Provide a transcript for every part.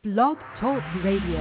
Blog Talk Radio.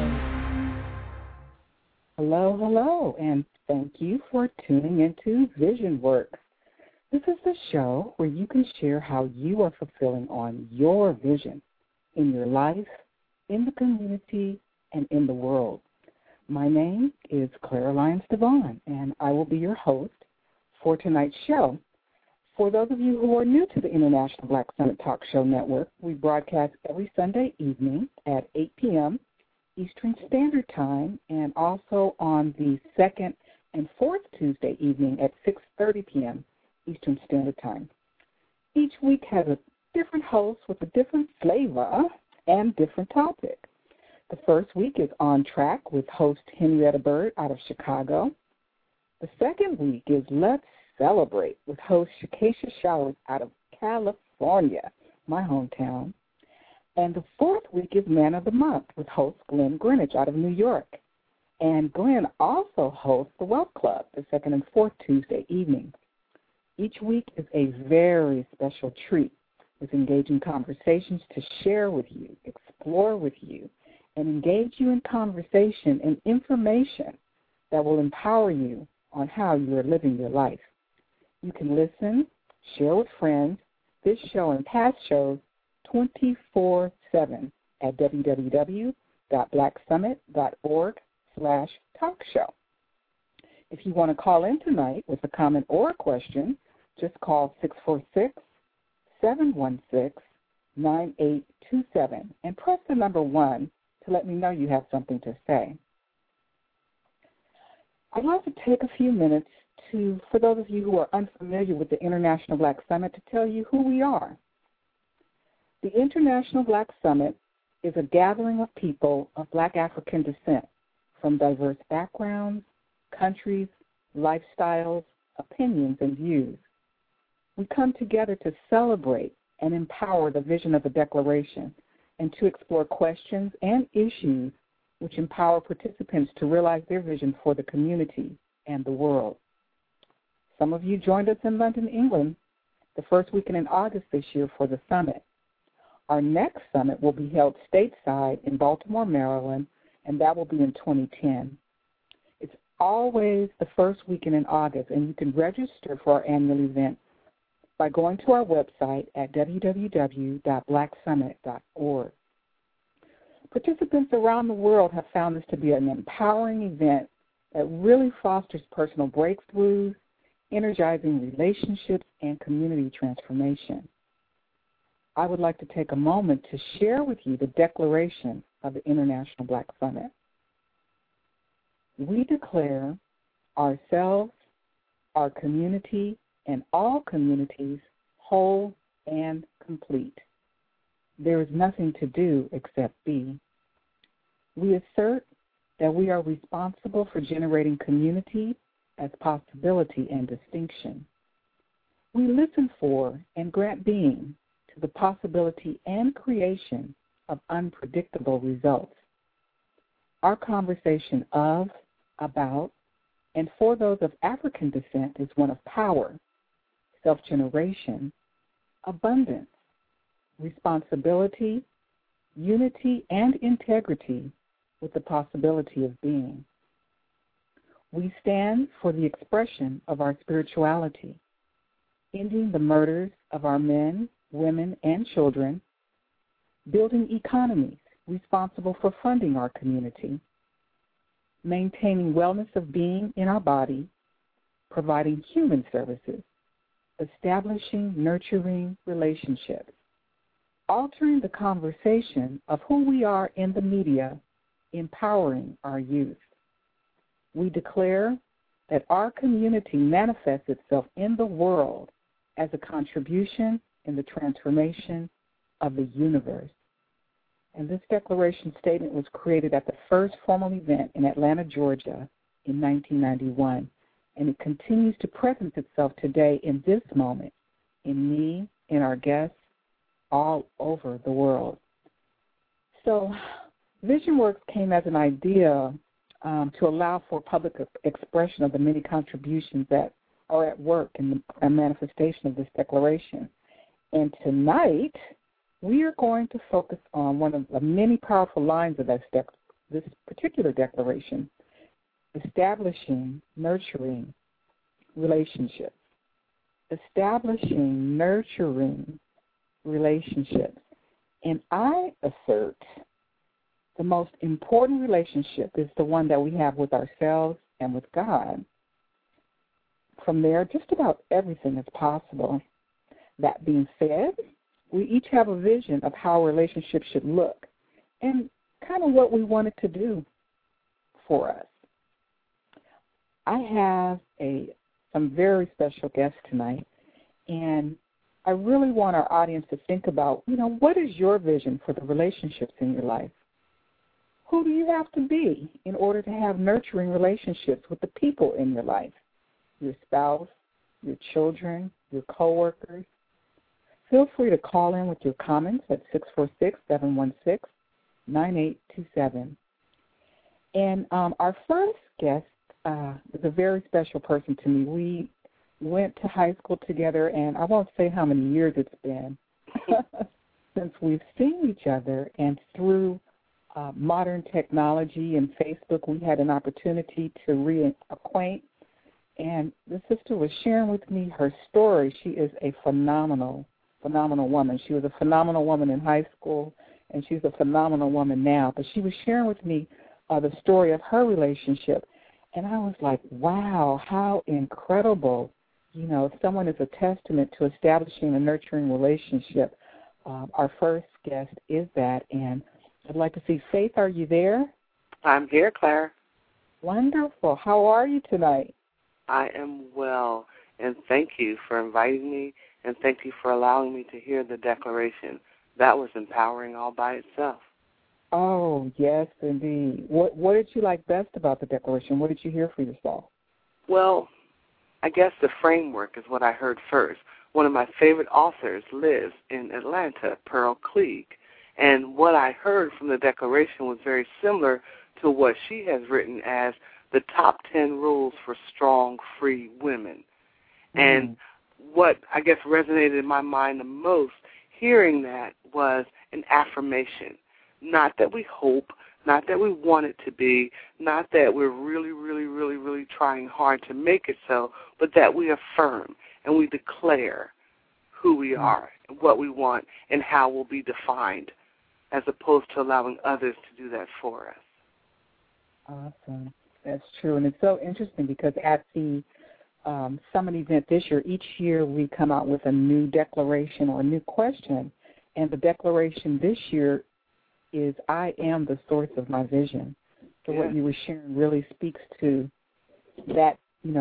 Hello, hello, and thank you for tuning into Vision Works. This is the show where you can share how you are fulfilling on your vision in your life, in the community, and in the world. My name is Clara Lyons Devon, and I will be your host for tonight's show. For those of you who are new to the International Black Summit Talk Show Network, we broadcast every Sunday evening at 8 p.m. Eastern Standard Time, and also on the second and fourth Tuesday evening at 6:30 p.m. Eastern Standard Time. Each week has a different host with a different flavor and different topic. The first week is On Track with host Henrietta Bird out of Chicago. The second week is Let's Celebrate with host Shakesha Showers out of California, my hometown. And the fourth week is Man of the Month with host Glenn Greenwich out of New York. And Glenn also hosts the Wealth Club the second and fourth Tuesday evening. Each week is a very special treat with engaging conversations to share with you, explore with you, and engage you in conversation and information that will empower you on how you are living your life. You can listen, share with friends, this show and past shows 24/7 at www.blacksummit.org/talkshow. If you want to call in tonight with a comment or a question, just call 646-716-9827 and press the number 1 to let me know you have something to say. I'd like to take a few minutes for those of you who are unfamiliar with the International Black Summit, to tell you who we are. The International Black Summit is a gathering of people of Black African descent from diverse backgrounds, countries, lifestyles, opinions, and views. We come together to celebrate and empower the vision of the Declaration and to explore questions and issues which empower participants to realize their vision for the community and the world. Some of you joined us in London, England, the first weekend in August this year for the summit. Our next summit will be held stateside in Baltimore, Maryland, and that will be in 2010. It's always the first weekend in August, and you can register for our annual event by going to our website at www.blacksummit.org. Participants around the world have found this to be an empowering event that really fosters personal breakthroughs, energizing relationships, and community transformation. I would like to take a moment to share with you the declaration of the International Black Summit. We declare ourselves, our community, and all communities whole and complete. There is nothing to do except be. We assert that we are responsible for generating community as possibility and distinction. We listen for and grant being to the possibility and creation of unpredictable results. Our conversation of, about, and for those of African descent is one of power, self-generation, abundance, responsibility, unity, and integrity with the possibility of being. We stand for the expression of our spirituality, ending the murders of our men, women, and children, building economies responsible for funding our community, maintaining wellness of being in our body, providing human services, establishing nurturing relationships, altering the conversation of who we are in the media, empowering our youth. We declare that our community manifests itself in the world as a contribution in the transformation of the universe. And this declaration statement was created at the first formal event in Atlanta, Georgia in 1991, and it continues to present itself today in this moment, in me, in our guests, all over the world. So VisionWorks came as an idea to allow for public expression of the many contributions that are at work in the manifestation of this declaration. And tonight, we are going to focus on one of the many powerful lines of this particular declaration, establishing, nurturing relationships. Establishing, nurturing relationships. And I assert the most important relationship is the one that we have with ourselves and with God. From there, just about everything is possible. That being said, we each have a vision of how a relationship should look and kind of what we want it to do for us. I have some very special guests tonight, and I really want our audience to think about, what is your vision for the relationships in your life? Who do you have to be in order to have nurturing relationships with the people in your life? Your spouse, your children, your coworkers. Feel free to call in with your comments at 646-716-9827. And our first guest is a very special person to me. We went to high school together, and I won't say how many years it's been since we've seen each other. And through modern technology and Facebook, we had an opportunity to reacquaint. And the sister was sharing with me her story. She is a phenomenal woman. She was a phenomenal woman in high school, and she's a phenomenal woman now. But she was sharing with me the story of her relationship, and I was like, wow, how incredible. Someone is a testament to establishing a nurturing relationship. Our first guest is that, and I'd like to see Faith. Are you there? I'm here, Claire. Wonderful. How are you tonight? I am well, and thank you for inviting me, and thank you for allowing me to hear the declaration. That was empowering all by itself. Oh, yes, indeed. What did you like best about the declaration? What did you hear for yourself? Well, I guess the framework is what I heard first. One of my favorite authors lives in Atlanta, Pearl Cleage, and what I heard from the declaration was very similar to what she has written as the top 10 rules for strong, free women. And what I guess resonated in my mind the most hearing that was an affirmation. Not that we hope, not that we want it to be, not that we're really, really, really, really trying hard to make it so, but that we affirm and we declare who we are and what we want and how we'll be defined, as opposed to allowing others to do that for us. Awesome. That's true. And it's so interesting because at the summit event this year, each year we come out with a new declaration or a new question. And the declaration this year is, I am the source of my vision. So what you were sharing really speaks to that,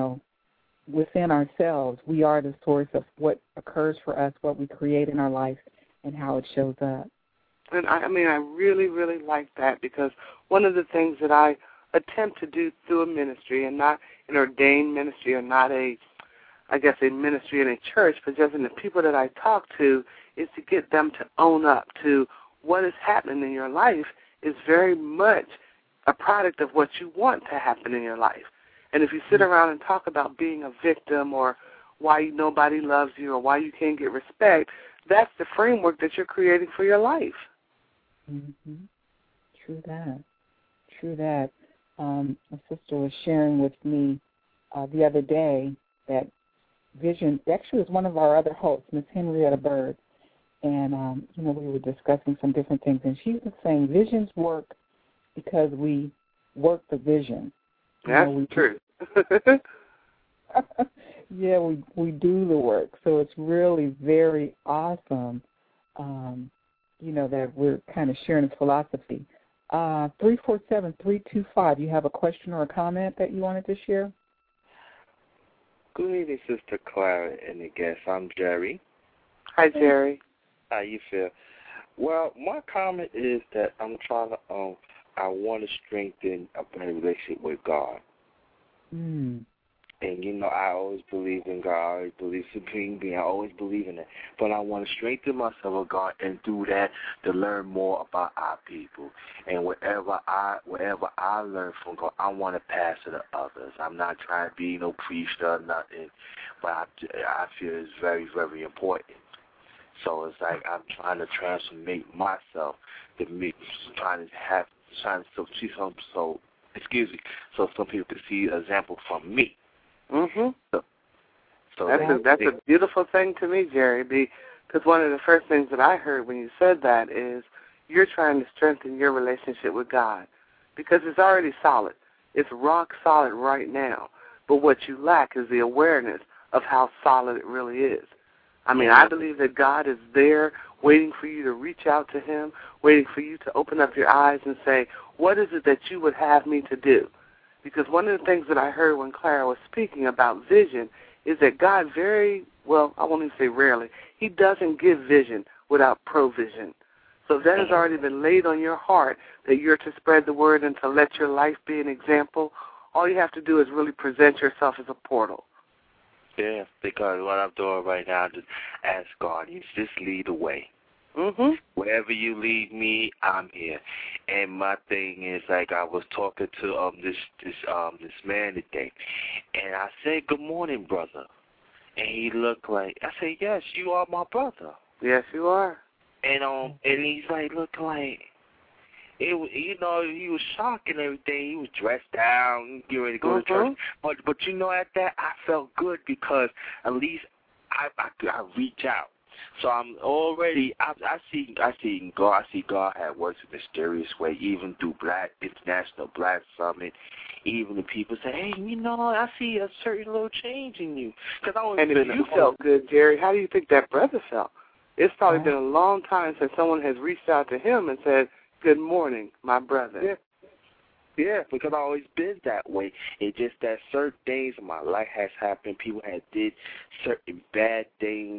within ourselves, we are the source of what occurs for us, what we create in our life, and how it shows up. And I really, really like that, because one of the things that I attempt to do through a ministry, and not an ordained ministry or not a ministry in a church, but just in the people that I talk to, is to get them to own up to what is happening in your life is very much a product of what you want to happen in your life. And if you sit around and talk about being a victim or why nobody loves you or why you can't get respect, that's the framework that you're creating for your life. Mm-hmm. True that. A sister was sharing with me the other day that vision, actually it was one of our other hosts, Miss Henrietta Bird, and, we were discussing some different things, and she was saying visions work because we work the vision. That's true. Yeah, we do the work, so it's really very awesome, that we're kind of sharing this philosophy. 347-325, you have a question or a comment that you wanted to share? Good evening, Sister Clara and the guest. I'm Jerry. Hi, Jerry. How you feel? Well, my comment is that I'm trying to, I want to strengthen a better relationship with God. And, I always believe in God. I always believe supreme being. I always believe in it. But I want to strengthen myself with God and do that to learn more about our people. And whatever I learn from God, I want to pass it to others. I'm not trying to be no priest or nothing, but I feel it's very, very important. So it's like I'm trying to transformate myself to me, trying to see so some people can see an example from me. Mhm. So that's a beautiful thing to me, Jerry, because one of the first things that I heard when you said that is you're trying to strengthen your relationship with God because it's already solid. It's rock solid right now. But what you lack is the awareness of how solid it really is. I mean, I believe that God is there waiting for you to reach out to him, waiting for you to open up your eyes and say, what is it that you would have me to do? Because one of the things that I heard when Clara was speaking about vision is that God I won't even say rarely, he doesn't give vision without provision. So if that has already been laid on your heart that you're to spread the word and to let your life be an example, all you have to do is really present yourself as a portal. Yeah, because what I'm doing right now is just ask God, you just lead the way. Mm-hmm. Wherever you lead me, I'm here. And my thing is, like, I was talking to this man today, and I said, "Good morning, brother." And he looked like, I said, "Yes, you are my brother." Yes, you are. And he's like, look like, he was shocked and everything. He was dressed down, getting ready to go to church. But at that, I felt good because at least I reach out. So I'm already, I see God. I see God had worked in a mysterious way, even through International Black Summit. Even the people say, hey, I see a certain little change in you. And if you felt good, Jerry, how do you think that brother felt? It's probably been a long time since someone has reached out to him and said, good morning, my brother. Yeah, because I've always been that way. It's just that certain things in my life has happened. People had did certain bad things,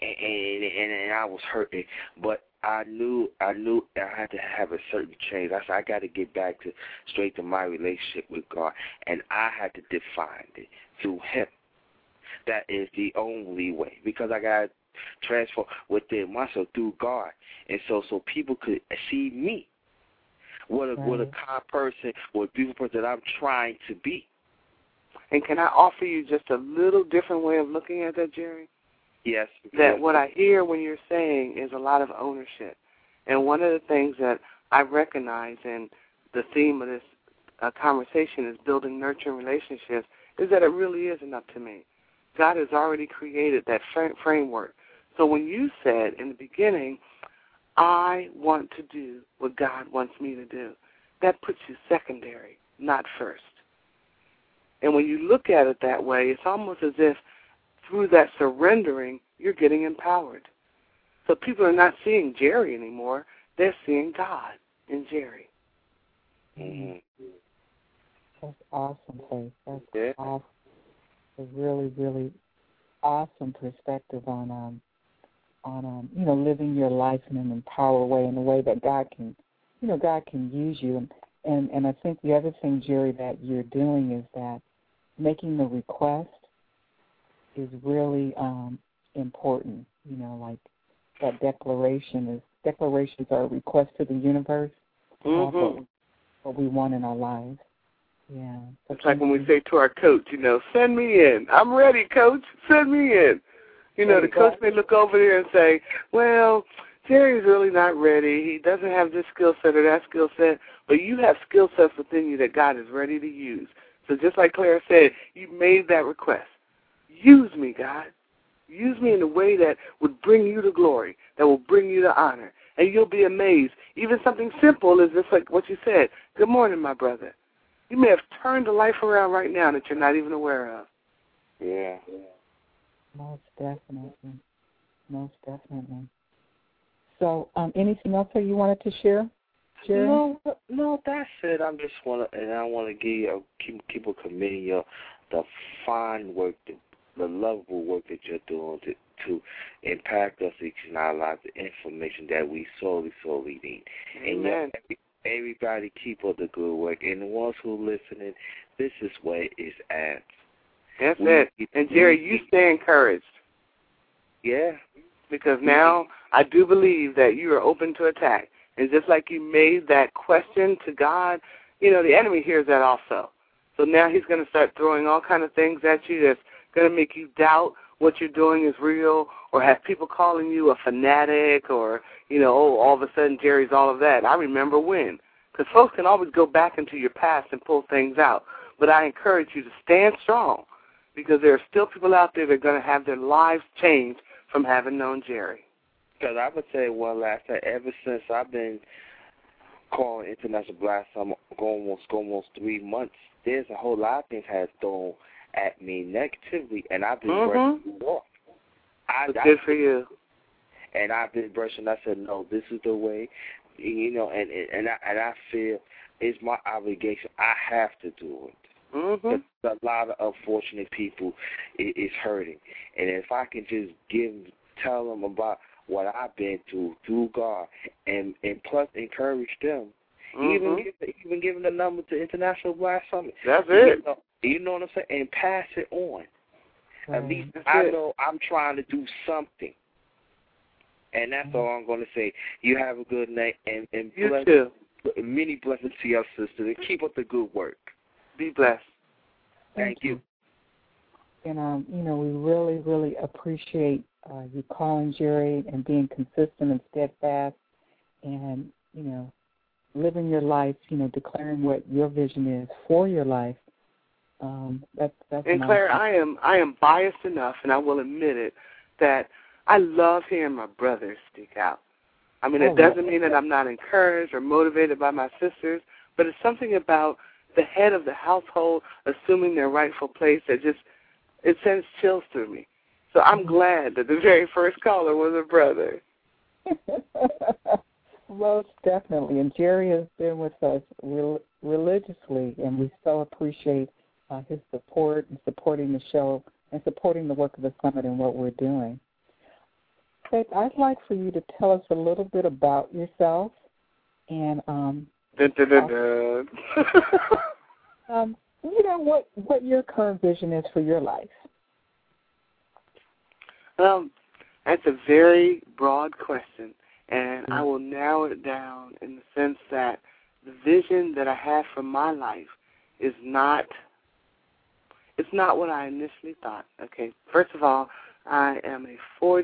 and I was hurting. But I knew I had to have a certain change. I said, I got to get back to straighten my relationship with God, and I had to define it through him. That is the only way, because I got to transform within myself through God, and so people could see me. What a kind person, what a beautiful person that I'm trying to be. And can I offer you just a little different way of looking at that, Jerry? Yes. That what I hear when you're saying is a lot of ownership. And one of the things that I recognize in the theme of this conversation is building nurturing relationships is that it really isn't up to me. God has already created that framework. So when you said in the beginning, I want to do what God wants me to do, that puts you secondary, not first. And when you look at it that way, it's almost as if through that surrendering, you're getting empowered. So people are not seeing Jerry anymore. They're seeing God in Jerry. Mm-hmm. That's awesome, Faith. That's awesome. A really, really awesome perspective on living your life in an empowered way, in a way that God can use you. And I think the other thing, Jerry, that you're doing is that making the request is really important. Like that declarations are a request to the universe to have what we want in our lives. Yeah. It's like when we say to our coach, send me in. I'm ready, coach. Send me in. The coach may look over there and say, well, Jerry's really not ready. He doesn't have this skill set or that skill set, but you have skill sets within you that God is ready to use. So just like Clara said, you made that request. Use me, God. Use me in a way that would bring you the glory, that will bring you the honor. And you'll be amazed. Even something simple is just like what you said. Good morning, my brother. You may have turned the life around right now that you're not even aware of. Yeah. Most definitely. So, anything else that you wanted to share, Jerry? No, that's it. I want to keep commending the fine work, the lovable work that you're doing to impact us each in our lives, the information that we sorely need. Amen. And everybody keep up the good work. And the ones who are listening, this is where it's at. That's it. And, Jerry, you stay encouraged. Yeah. Because now I do believe that you are open to attack. And just like you made that question to God, the enemy hears that also. So now he's going to start throwing all kind of things at you that's going to make you doubt what you're doing is real, or have people calling you a fanatic, or, all of a sudden Jerry's all of that. I remember when. Because folks can always go back into your past and pull things out. But I encourage you to stand strong, because there are still people out there that are going to have their lives changed from having known Jerry. Because I would say one last thing. Ever since I've been calling International Black Summer almost 3 months, there's a whole lot of things have thrown at me negatively, and I've been brushing it off. Good for you. And I've been brushing. I said, no, this is the way, and I feel it's my obligation. I have to do it. A lot of unfortunate people is hurting, and if I can just tell them about what I've been through God, and plus encourage them, even giving the number to International Black Summit. That's it. You know what I'm saying? And pass it on. At least That's I it. know I'm trying to do something. And that's all I'm going to say. You have a good night, and you too. Many blessings to your sister, and keep up the good work. Be blessed. Thank you. And, we really, really appreciate you calling Jerry and being consistent and steadfast and, living your life, declaring what your vision is for your life. That's and Claire, I am biased enough, and I will admit it, that I love hearing my brothers speak out. I mean, it doesn't mean that I'm not encouraged or motivated by my sisters, but it's something about the head of the household assuming their rightful place that it sends chills through me. So I'm glad that the very first caller was a brother. Most definitely. And Jerry has been with us religiously, and we so appreciate his support and supporting the show and supporting the work of the Summit and what we're doing. Faith, I'd like for you to tell us a little bit about yourself and what your current vision is for your life. That's a very broad question, and I will narrow it down in the sense that the vision that I have for my life is not what I initially thought. Okay, first of all, I am a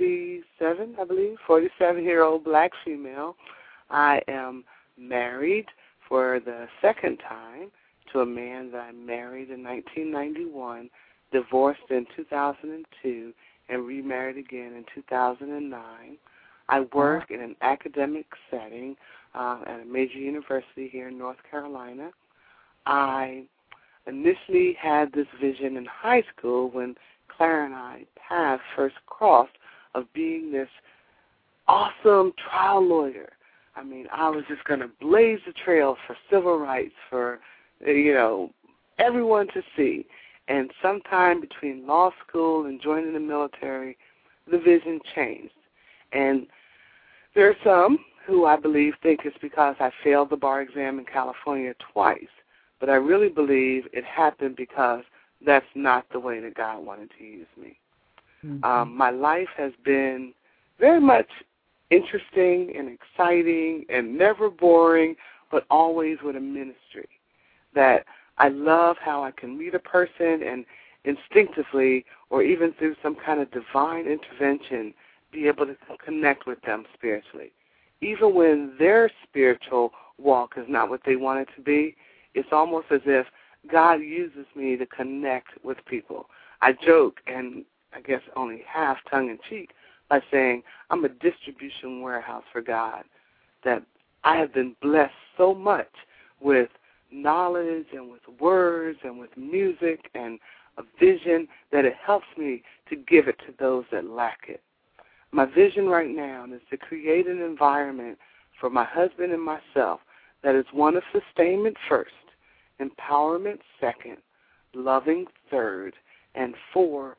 47-year-old black female. I am married for the second time to a man that I married in 1991, divorced in 2002, and remarried again in 2009. I work in an academic setting at a major university here in North Carolina. I initially had this vision in high school when Claire and I paths first crossed of being this awesome trial lawyer. I mean, I was just going to blaze the trail for civil rights, for, everyone to see. And sometime between law school and joining the military, the vision changed. And there are some who I believe think it's because I failed the bar exam in California twice. But I really believe it happened because that's not the way that God wanted to use me. My life has been very much interesting and exciting and never boring, but always with a ministry. That I love how I can meet a person and instinctively, or even through some kind of divine intervention, be able to connect with them spiritually. Even when their spiritual walk is not what they want it to be, it's almost as if God uses me to connect with people. I joke, and I guess only half tongue-in-cheek, by saying I'm a distribution warehouse for God, that I have been blessed so much with knowledge and with words and with music and a vision that it helps me to give it to those that lack it. My vision right now is to create an environment for my husband and myself that is one of sustainment first, empowerment second, loving third, and four,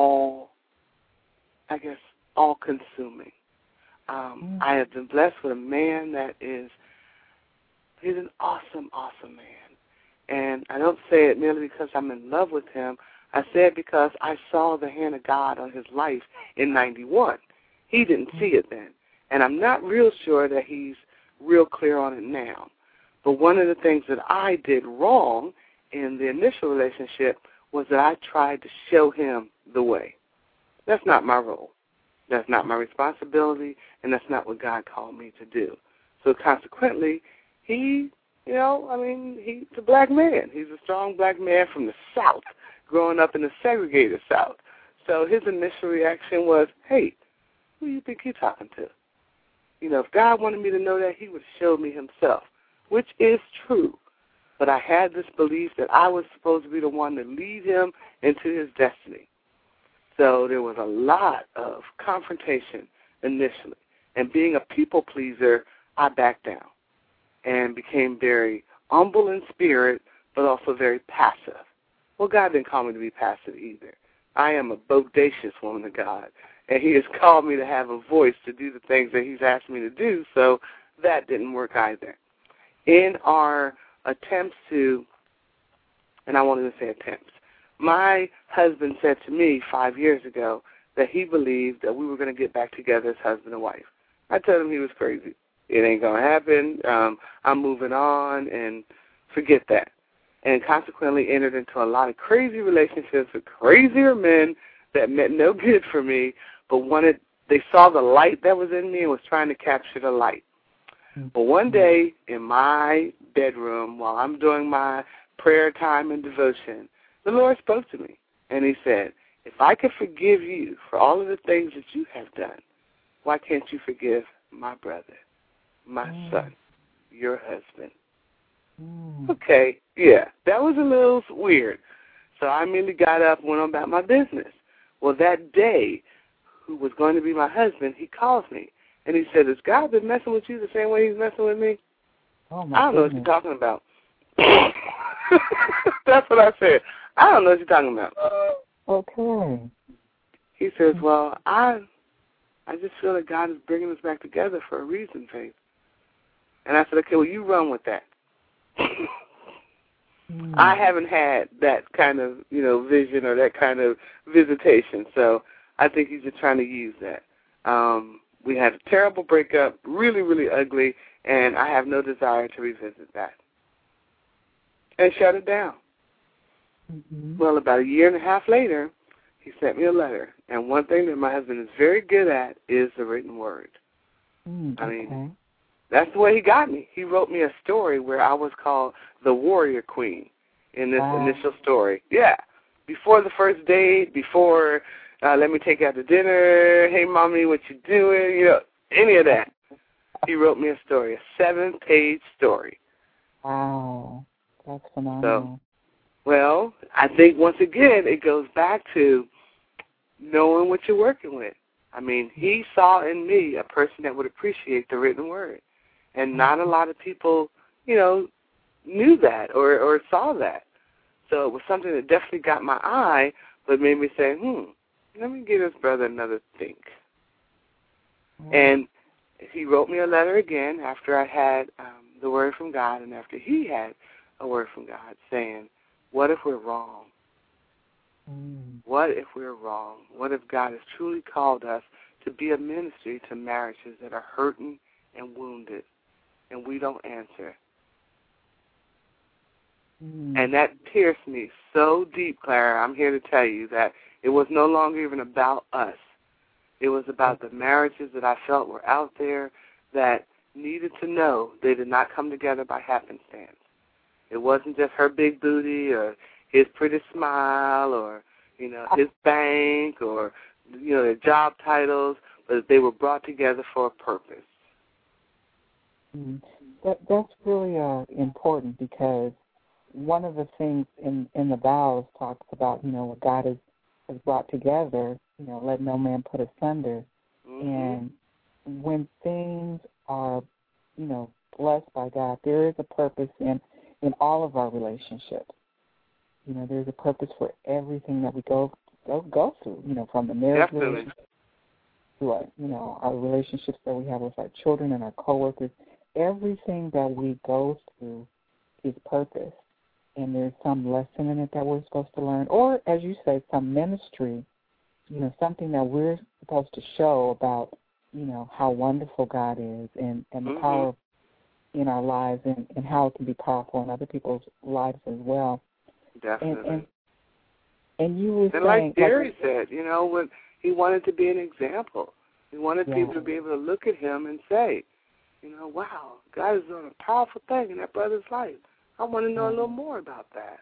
all-consuming. I have been blessed with a man that he's an awesome, awesome man. And I don't say it merely because I'm in love with him. I say it because I saw the hand of God on his life in 91. He didn't see it then. And I'm not real sure that he's real clear on it now. But one of the things that I did wrong in the initial relationship was that I tried to show him the way. That's not my role. That's not my responsibility, and that's not what God called me to do. So consequently, he's a black man. He's a strong black man from the South, growing up in the segregated South. So his initial reaction was, hey, who do you think you're talking to? If God wanted me to know that, he would show me himself, which is true. But I had this belief that I was supposed to be the one to lead him into his destiny. So there was a lot of confrontation initially. And being a people pleaser, I backed down and became very humble in spirit, but also very passive. Well, God didn't call me to be passive either. I am a bodacious woman of God, and he has called me to have a voice to do the things that he's asked me to do, so that didn't work either. In our attempts to, and I won't even say attempts, my husband said to me 5 years ago that he believed that we were going to get back together as husband and wife. I told him he was crazy. It ain't going to happen. I'm moving on, and forget that. And consequently entered into a lot of crazy relationships with crazier men that meant no good for me, but they saw the light that was in me and was trying to capture the light. But one day in my bedroom, while I'm doing my prayer time and devotion, the Lord spoke to me, and he said, if I could forgive you for all of the things that you have done, why can't you forgive my brother, my son, your husband? Okay, yeah, that was a little weird. So I immediately got up and went on about my business. Well, that day, who was going to be my husband, he calls me, and he said, has God been messing with you the same way he's messing with me? Oh, I don't know what you're talking about. That's what I said. I don't know what you're talking about. Okay. He says, well, I just feel that God is bringing us back together for a reason, Faith. And I said, okay, well, you run with that. I haven't had that kind of, vision or that kind of visitation, so I think he's just trying to use that. We had a terrible breakup, really, really ugly, and I have no desire to revisit that. And shut it down. Well, about a year and a half later, he sent me a letter. And one thing that my husband is very good at is the written word. I mean, that's the way he got me. He wrote me a story where I was called the Warrior Queen in this initial story. Yeah. Before the first date, before let me take you out to dinner, hey, Mommy, what you doing, any of that. He wrote me a story, a 7-page story. Wow. That's phenomenal. So, well, I think once again it goes back to knowing what you're working with. I mean, he saw in me a person that would appreciate the written word. And not a lot of people, knew that or saw that. So it was something that definitely got my eye, but made me say, let me give this brother another think. And he wrote me a letter again after I had the word from God and after he had a word from God saying, what if we're wrong? What if we're wrong? What if God has truly called us to be a ministry to marriages that are hurting and wounded, and we don't answer? And that pierced me so deep, Clara. I'm here to tell you that it was no longer even about us. It was about the marriages that I felt were out there that needed to know they did not come together by happenstance. It wasn't just her big booty or his pretty smile or, his bank or, their job titles, but they were brought together for a purpose. That's really important because one of the things in the vows talks about, what God has brought together, let no man put asunder. And when things are, blessed by God, there is a purpose in all of our relationships. There's a purpose for everything that we go through, from the marriage relationship to our relationships that we have with our children and our coworkers. Everything that we go through is purpose, and there's some lesson in it that we're supposed to learn, or, as you say, some ministry, something that we're supposed to show about, how wonderful God is and the power in our lives and how it can be powerful in other people's lives as well. Definitely. And you were saying, like Gary said, when He wanted to be an example. He wanted Yeah. people to be able to look at him and say, wow, God is doing a powerful thing in that brother's life. I want to know a little more about that.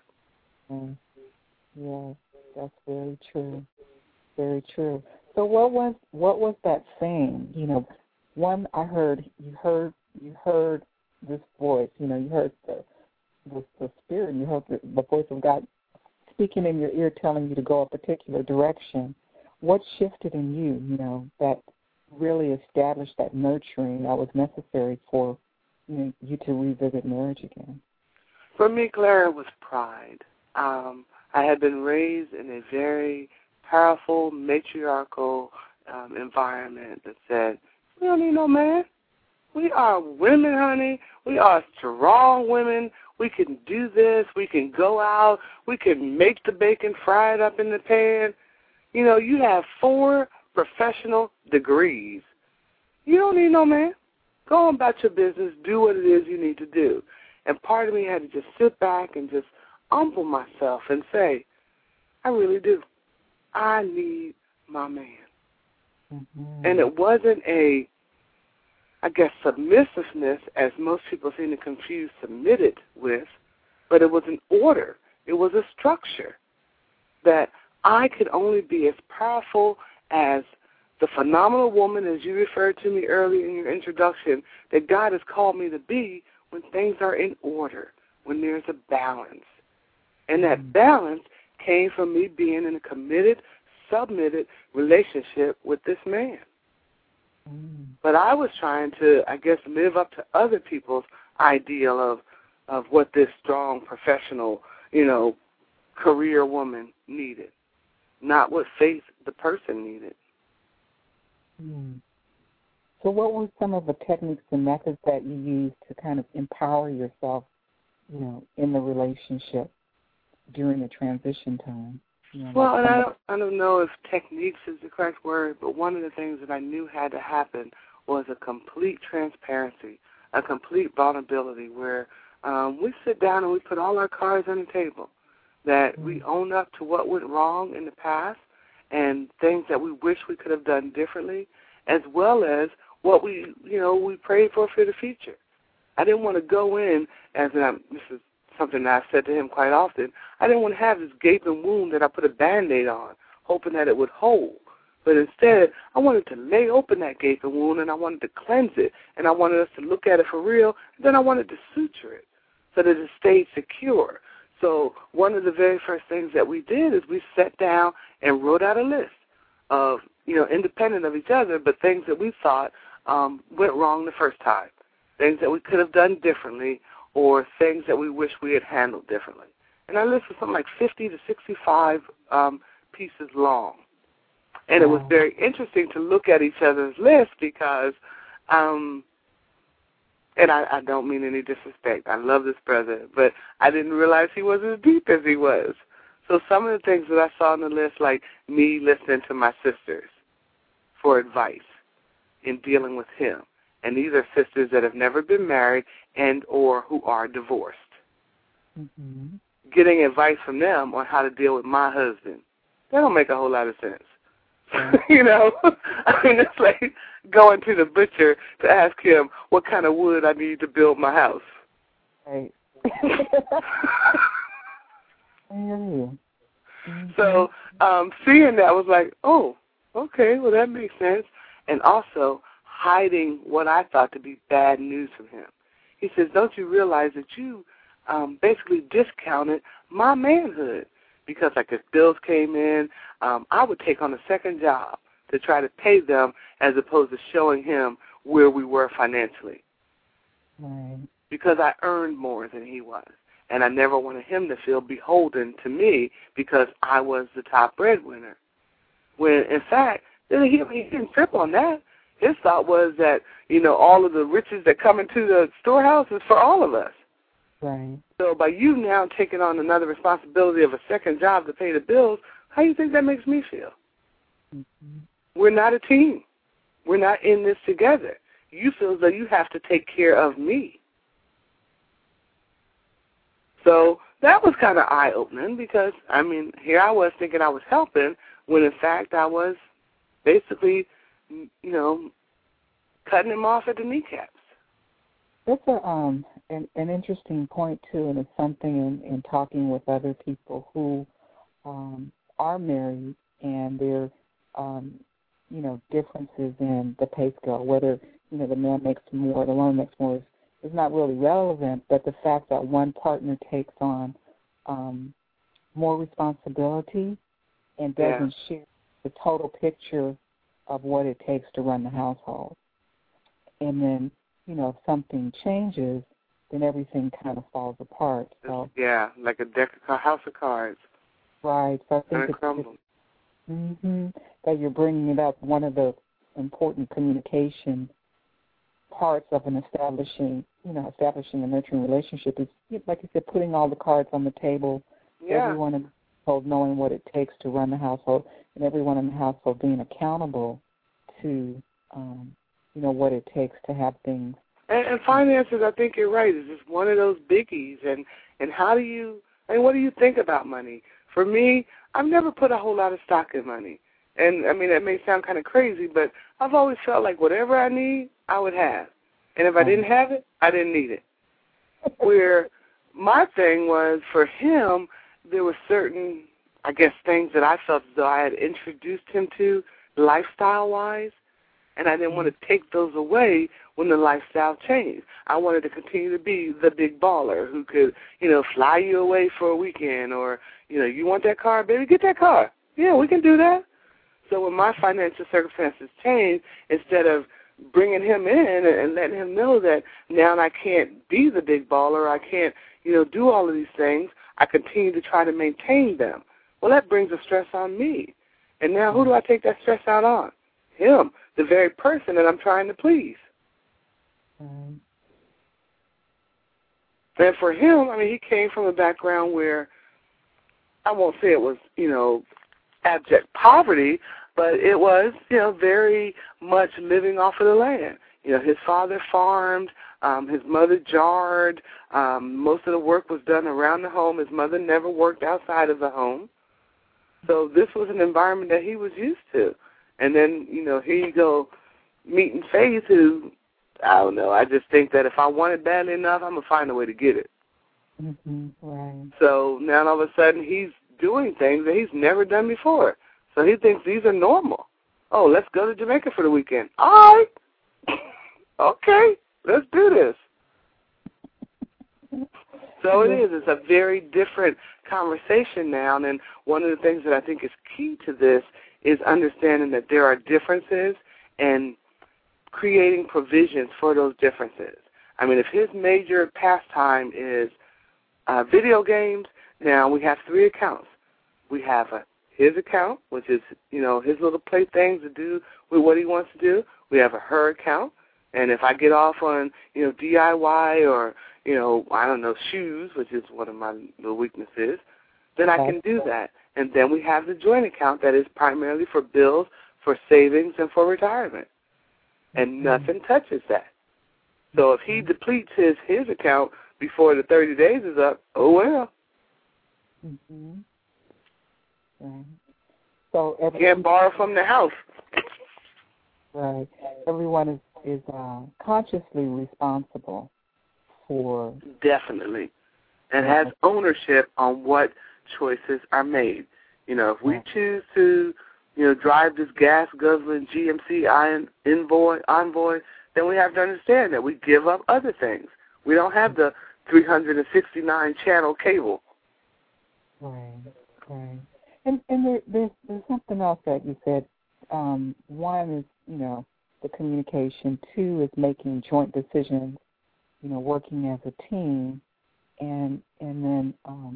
Yes, that's very true. Very true. So what was that saying? One I heard. You heard this voice. You heard the Spirit. You heard the voice of God speaking in your ear, telling you to go a particular direction. What shifted in you? That really established that nurturing that was necessary for you to revisit marriage again. For me, Clara, it was pride. I had been raised in a very powerful, matriarchal environment that said, we don't need no man. We are women, honey. We are strong women. We can do this. We can go out. We can make the bacon, fry it up in the pan. You have 4 professional degrees. You don't need no man. Go on about your business. Do what it is you need to do. And part of me had to just sit back and just humble myself and say, I really do. I need my man. Mm-hmm. And it wasn't submissiveness, as most people seem to confuse submitted with, but it was an order. It was a structure that I could only be as powerful as the phenomenal woman, as you referred to me earlier in your introduction, that God has called me to be when things are in order, when there's a balance. And that balance came from me being in a committed, submitted relationship with this man. But I was trying to, live up to other people's ideal of what this strong, professional, career woman needed, not what Faith, the person, needed. So what were some of the techniques and methods that you used to kind of empower yourself, in the relationship during the transition time? Well, and I don't know if techniques is the correct word, but one of the things that I knew had to happen was a complete transparency, a complete vulnerability where we sit down and we put all our cards on the table, that we own up to what went wrong in the past and things that we wish we could have done differently, as well as what we prayed for the future. I didn't want to go in this is something that I've said to him quite often, I didn't want to have this gaping wound that I put a Band-Aid on, hoping that it would hold. But instead, I wanted to lay open that gaping wound, and I wanted to cleanse it, and I wanted us to look at it for real, and then I wanted to suture it so that it stayed secure. So one of the very first things that we did is we sat down and wrote out a list of, independent of each other, but things that we thought went wrong the first time, things that we could have done differently, or things that we wish we had handled differently. And our list was something like 50 to 65 pieces long. And it was very interesting to look at each other's list because, and I don't mean any disrespect, I love this brother, but I didn't realize he was as deep as he was. So some of the things that I saw on the list, like me listening to my sisters for advice in dealing with him. And these are sisters that have never been married and or who are divorced. Getting advice from them on how to deal with my husband. That don't make a whole lot of sense. It's like going to the butcher to ask him what kind of wood I need to build my house. Right. So seeing that was like, oh, okay, well that makes sense. And also hiding what I thought to be bad news from him. He says, don't you realize that you basically discounted my manhood? Because like if bills came in, I would take on a second job to try to pay them as opposed to showing him where we were financially. Right. Because I earned more than he was. And I never wanted him to feel beholden to me because I was the top breadwinner. When, in fact, he didn't trip on that. His thought was that, all of the riches that come into the storehouse is for all of us. Right. So by you now taking on another responsibility of a second job to pay the bills, how do you think that makes me feel? We're not a team. We're not in this together. You feel as though you have to take care of me. So that was kind of eye-opening because, here I was thinking I was helping when, in fact, I was basically, cutting him off at the kneecaps. That's an interesting point too, and it's something in talking with other people who are married and there differences in the pay scale, whether the man makes more, the woman makes more, is not really relevant. But the fact that one partner takes on more responsibility and doesn't share the total picture of what it takes to run the household, and then if something changes, then everything kind of falls apart. So like a house of cards. Right. So I think that you're bringing up one of the important communication parts of an establishing a nurturing relationship is, like you said, putting all the cards on the table. Everyone in the household knowing what it takes to run the household, and everyone in the household being accountable to what it takes to have things. And finances, I think you're right, is just one of those biggies. And what do you think about money? For me, I've never put a whole lot of stock in money. And, it may sound kind of crazy, but I've always felt like whatever I need, I would have. And if I didn't have it, I didn't need it. Where my thing was, for him, there were certain, things that I felt as though I had introduced him to lifestyle-wise, and I didn't want to take those away when the lifestyle changed. I wanted to continue to be the big baller who could, fly you away for a weekend, or, you want that car, baby, get that car. Yeah, we can do that. So when my financial circumstances changed, instead of bringing him in and letting him know that now I can't be the big baller, I can't, do all of these things, I continue to try to maintain them. Well, that brings a stress on me. And now who do I take that stress out on? Him, the very person that I'm trying to please. And for him, he came from a background where I won't say it was, abject poverty, but it was, very much living off of the land. His father farmed, his mother jarred. Most of the work was done around the home. His mother never worked outside of the home. So this was an environment that he was used to. And then, here you go, meeting Faith, who, I don't know, I just think that if I want it badly enough, I'm going to find a way to get it. Right. So now all of a sudden he's doing things that he's never done before. So he thinks these are normal. Oh, let's go to Jamaica for the weekend. All right. Okay, let's do this. So it is. It's a very different conversation now. And one of the things that I think is key to this is understanding that there are differences and creating provisions for those differences. If his major pastime is video games, now we have 3 accounts. We have his account, which is, his little playthings to do with what he wants to do. We have a her account. And if I get off on, DIY or, I don't know, shoes, which is one of my little weaknesses, then I can do that. And then we have the joint account that is primarily for bills, for savings, and for retirement. And nothing touches that. So if he depletes his account before the 30 days is up, oh well. Right. So can't borrow from the house. Right. Everyone is consciously responsible for. Definitely. And has ownership on what choices are made. If we choose to, drive this gas-guzzling GMC Envoy, then we have to understand that we give up other things. We don't have the 369-channel cable. Right. And there's something else that you said. One is, the communication. 2 is making joint decisions, working as a team. And then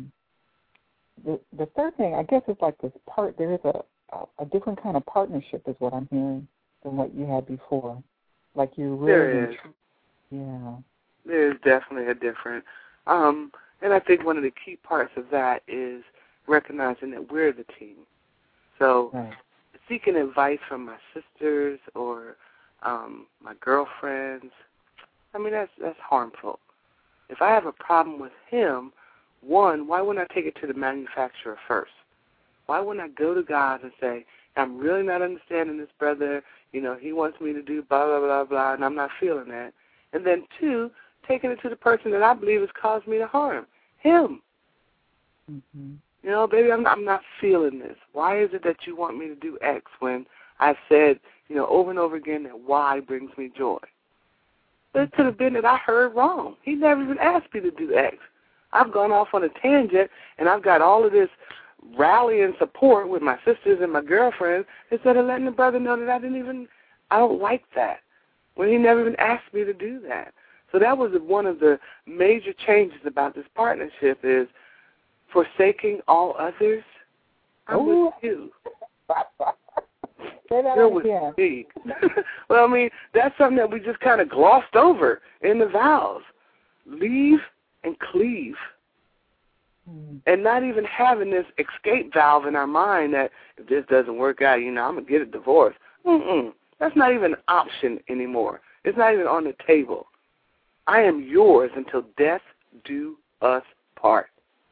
the third thing, I guess, is like this part. There is a different kind of partnership, is what I'm hearing, than what you had before. Like you really. There is. Yeah. There is definitely a different. And I think one of the key parts of that is recognizing that we're the team. So seeking advice from my sisters or my girlfriends, that's harmful. If I have a problem with him, one, why wouldn't I take it to the manufacturer first? Why wouldn't I go to God and say, I'm really not understanding this brother. You know, he wants me to do blah, blah, blah, blah, and I'm not feeling that. And then 2, taking it to the person that I believe has caused me to harm, him. Mm-hmm. You know, baby, I'm not feeling this. Why is it that you want me to do X when I've said, you know, over and over again that Y brings me joy? But it could have been that I heard wrong. He never even asked me to do X. I've gone off on a tangent, and I've got all of this rally and support with my sisters and my girlfriends instead of letting the brother know that I don't like that, when he never even asked me to do that. So that was one of the major changes about this partnership is forsaking all others. I'm with you. Say that You're with again. me. Well, I mean, that's something that we just kind of glossed over in the vows. Leave and cleave. And not even having this escape valve in our mind that if this doesn't work out, you know, I'm going to get a divorce. That's not even an option anymore. It's not even on the table. I am yours until death do us part.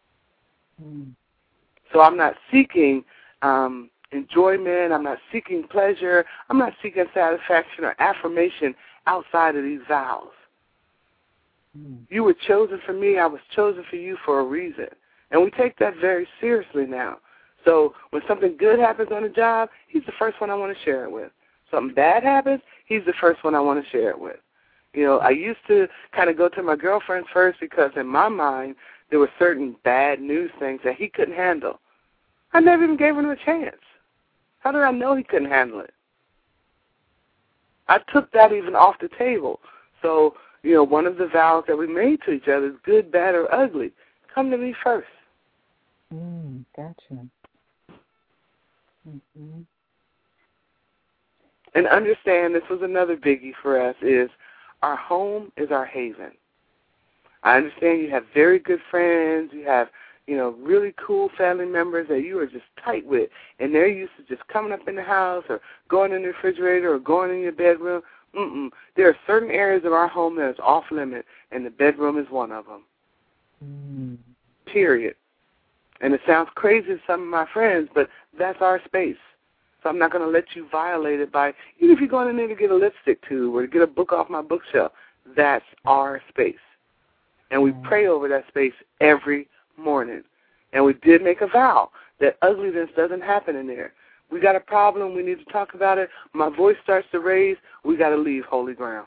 So I'm not seeking enjoyment. I'm not seeking pleasure. I'm not seeking satisfaction or affirmation outside of these vows. You were chosen for me. I was chosen for you for a reason. And we take that very seriously now. So when something good happens on the job, he's the first one I want to share it with. Something bad happens, he's the first one I want to share it with. You know, I used to kind of go to my girlfriends first because in my mind there were certain bad news things that he couldn't handle. I never even gave him a chance. How did I know he couldn't handle it? I took that even off the table. So, you know, one of the vows that we made to each other is good, bad, or ugly. Come to me first. Gotcha. Mm-hmm. And understand, this was another biggie for us, is our home is our haven. I understand you have very good friends, you have, you know, really cool family members that you are just tight with, and they're used to just coming up in the house or going in the refrigerator or going in your bedroom. There are certain areas of our home that is off limit, and the bedroom is one of them. Period. And it sounds crazy to some of my friends, but that's our space. So I'm not going to let you violate it by, even if you're going in there to get a lipstick tube or to get a book off my bookshelf, that's our space. And we pray over that space every morning. And we did make a vow that ugliness doesn't happen in there. We got a problem, we need to talk about it. My voice starts to raise, we got to leave holy ground.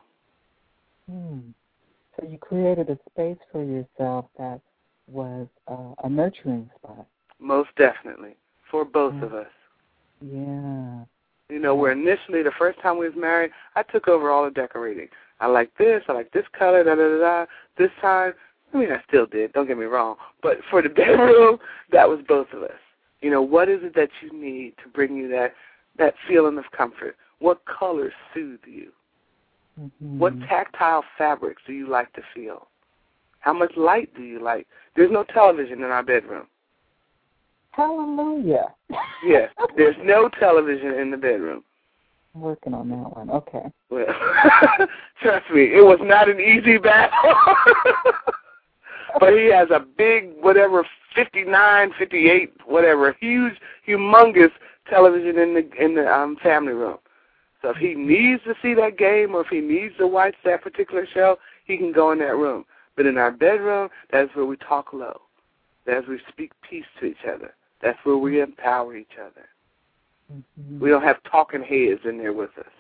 So you created a space for yourself that was a nurturing spot. Most definitely, for both of us. Yeah. You know, where initially, the first time we was married, I took over all the decorating. I like this color, da-da-da-da. This time, I mean, I still did, don't get me wrong. But for the bedroom, that was both of us. You know, what is it that you need to bring you that feeling of comfort? What colors soothe you? What tactile fabrics do you like to feel? How much light do you like? There's no television in our bedroom. Hallelujah. Yes, there's no television in the bedroom. I'm working on that one. Okay. Well, trust me, it was not an easy battle. But he has a big, whatever, 59, 58, whatever, huge, humongous television in the family room. So if he needs to see that game or if he needs to watch that particular show, he can go in that room. But in our bedroom, that's where we talk low. That's where we speak peace to each other. That's where we empower each other. We don't have talking heads in there with us.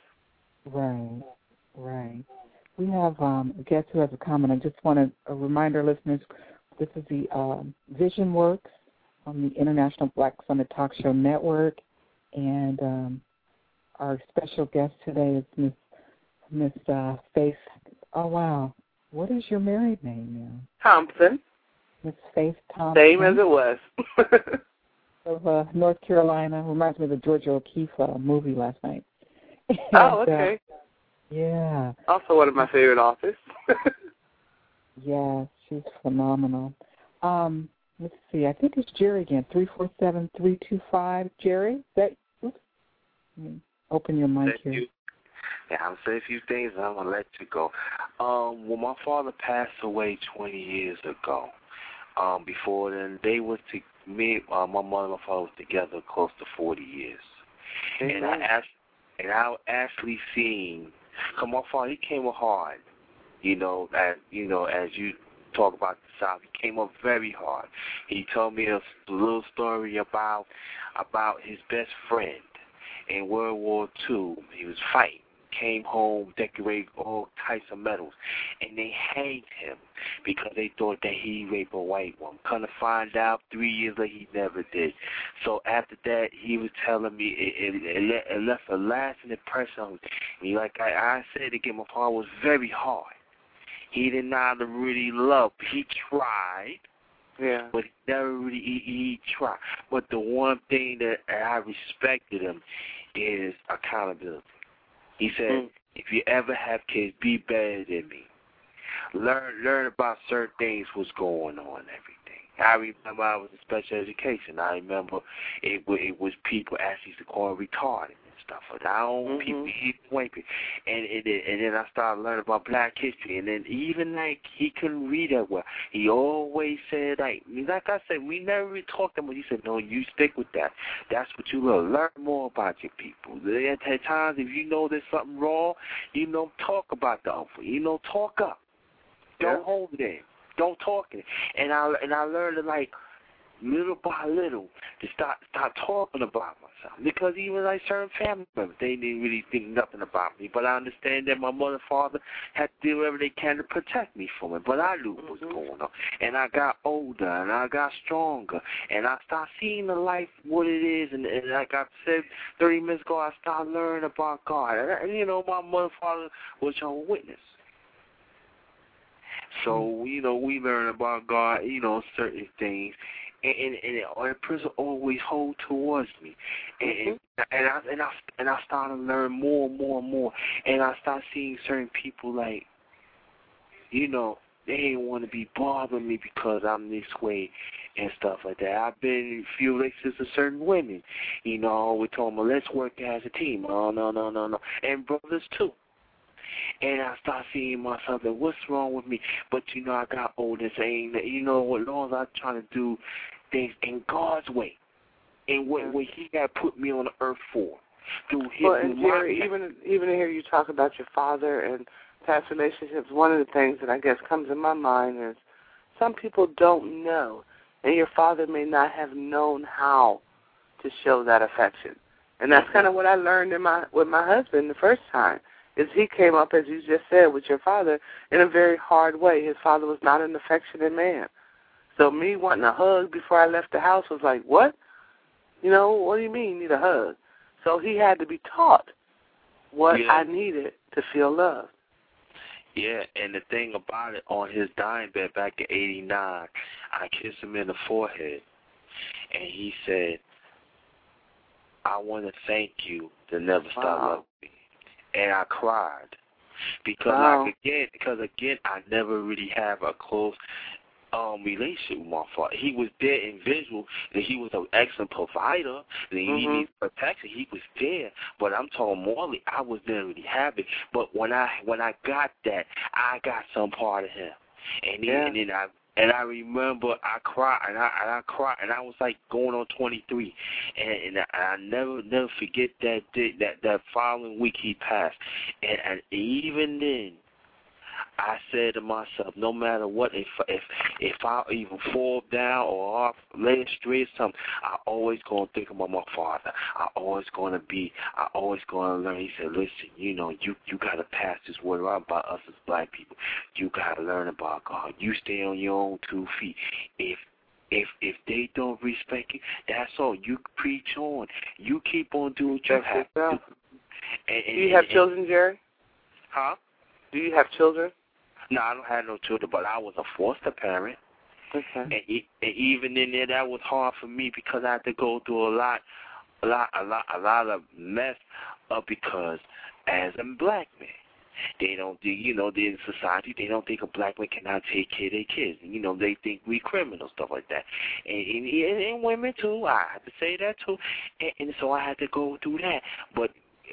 Right. We have a guest who has a comment. I just want to remind our listeners, this is the Vision Works on the International Black Summit Talk Show Network. And our special guest today is Miss Faith. Oh, wow. What is your married name now? Thompson. Miss Faith Thompson. Same as it was. Of North Carolina. Reminds me of the Georgia O'Keeffe movie last night. And, okay. Yeah. Also one of my favorite authors. Yeah, she's phenomenal. Let's see. I think it's Jerry again. 347-325. Jerry, open your mic here. Yeah, I'm saying a few things and I'm going to let you go. When my father passed away 20 years ago, before then, my mother and my father was together close to 40 years. And I actually seen, come on, father, he came up hard. As you talk about the South, he came up very hard. He told me a little story about his best friend in World War II. He was fighting, came home, decorated all types of medals, and they hanged him because they thought that he raped a white woman. Come to find out, 3 years later, he never did. So after that, he was telling me it left a lasting impression on me. Like I said again, my father was very hard. He did not really love. He tried. Yeah. But he never really he tried. But the one thing that I respected him is accountability. He said, if you ever have kids, be better than me. Learn about certain things, what's going on, everything. I remember I was in special education. I remember it was people actually used to call retarded and stuff. I don't people white people. And then I started learning about black history. And then even like he couldn't read that well. He always said like I said, we never really talked about. He said, no, you stick with that. That's what you learn. Learn more about your people. At times, if you know there's something wrong, talk about the uncle. Talk up. Don't hold it in. Don't talk it. And I learned to like little by little to start talking about myself, because even like certain family members, they didn't really think nothing about me. But I understand that my mother and father had to do whatever they can to protect me from it. But I knew what was going on, and I got older and I got stronger, and I started seeing the life what it is. And like I said 30 minutes ago, I started learning about God. And my mother and father was your witness. So, we learn about God, certain things, and the person always hold towards me. And I started to learn more and more and more. And I started seeing certain people like, they ain't want to be bothering me because I'm this way and stuff like that. I've been in a few relationships with certain women. We told them, let's work as a team. No. And brothers, too. And I start seeing myself that what's wrong with me. But, I got older saying that, what Lord, I'm trying to do things in God's way. And what he got put me on the earth for. Through his and Jerry, even to hear you talk about your father and past relationships, one of the things that I guess comes in my mind is some people don't know. And your father may not have known how to show that affection. And that's kind of what I learned with my husband the first time. Is he came up, as you just said, with your father in a very hard way. His father was not an affectionate man. So me wanting a hug before I left the house was like, what? What do you mean you need a hug? So he had to be taught what I needed to feel loved. Yeah, and the thing about it, on his dying bed back in 89, I kissed him in the forehead, and he said, I want to thank you to never stop loving me. And I cried because again, I never really have a close relationship with my father. He was there in visual, and he was an excellent provider, and he needed protection. He was there, but I'm talking morally, I was never really happy. But when I got that, I got some part of him, and I remember I cried, and I was like going on 23, and I never forget that following week he passed, and even then, I said to myself, no matter what, if I even fall down or lay straight or something, I always gonna think about my father. I always gonna learn. He said, listen, you gotta pass this word around about us as black people. You gotta learn about God. You stay on your own 2 feet. If they don't respect you, that's all. You preach on. You keep on doing what you have to do. Do you have children, Jerry? Huh? Do you have children? No, I don't have no children, but I was a foster parent. Okay. And even in there, that was hard for me because I had to go through a lot of mess because as a black man, they don't think, in society, they don't think a black man cannot take care of their kids. They think we criminals, stuff like that. And women, too. I have to say that, too. And so I had to go through that. But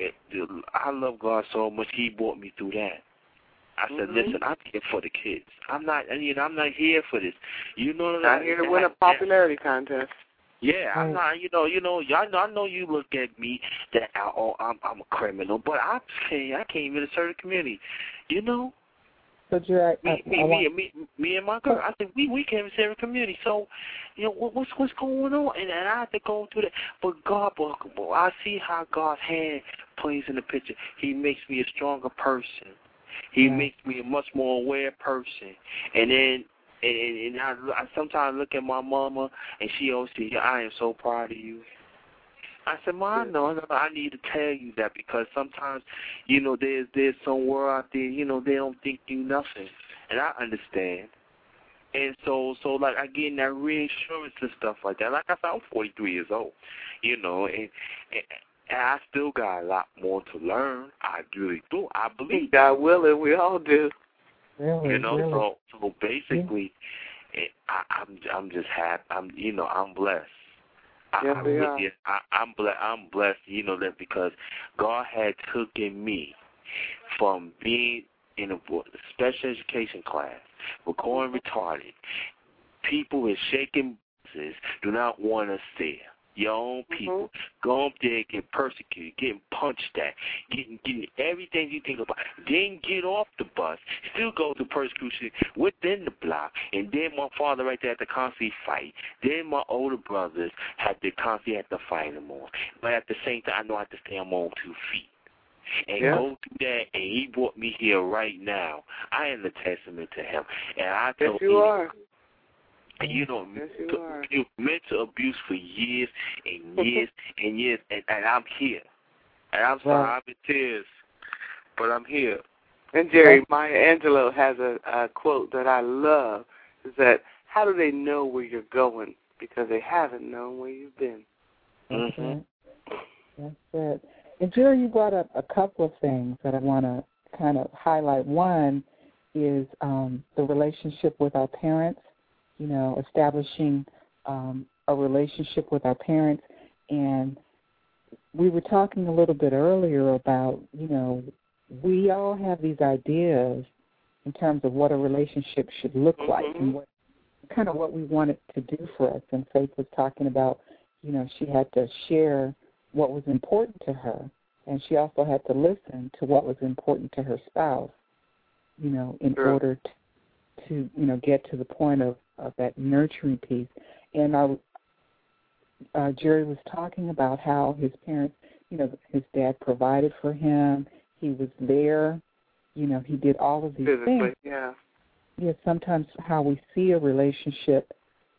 I love God so much, he brought me through that. I said, listen, I'm here for the kids. I'm not here for this. Not here to win a popularity contest. Yeah, I'm not. Y'all know. I know you look at me that I'm a criminal, but I can't even serve the community. You know. So, Jerry, me and my girl. I said we can't even serve the community. So, what's going on? And I have to go through that. But God, I see how God's hand plays in the picture. He makes me a stronger person. He makes me a much more aware person. And then. And I sometimes look at my mama, and she always says, I am so proud of you. I said, Ma, no, I need to tell you that because sometimes, there's some world out there, they don't think you nothing. And I understand. And so like, I get that reassurance and stuff like that. Like I said, I'm 43 years old, and I still got a lot more to learn. I really do. I believe. God willing, we all do. Really, really. So basically, I'm just happy. I'm blessed. I'm blessed. That because God had taken me from being in a special education class, recording retarded. People in shaking buses do not want us there. Your own people go up there, get persecuted, getting punched at, getting everything you think about. Then get off the bus, still go through persecution within the block. And then my father right there had to constantly fight. Then my older brothers had to constantly fight them on. But at the same time, I know I have to stay on my own 2 feet. And go through that, and he brought me here right now. I am the testament to him. And I told yes, you are. And yes, you are. Mental abuse for years and years and years, and I'm here. And I'm sorry, I'm in tears, but I'm here. And Jerry, Maya Angelou has a quote that I love, is that, how do they know where you're going? Because they haven't known where you've been. Mm-hmm. That's it. And Jerry, you brought up a couple of things that I want to kind of highlight. One is the relationship with our parents. Establishing a relationship with our parents. And we were talking a little bit earlier about, we all have these ideas in terms of what a relationship should look like and what we want it to do for us. And Faith was talking about, she had to share what was important to her, and she also had to listen to what was important to her spouse, in order to get to the point of that nurturing piece. And Jerry was talking about how his parents, his dad provided for him. He was there. He did all of these things. Yeah. Yeah, sometimes how we see a relationship,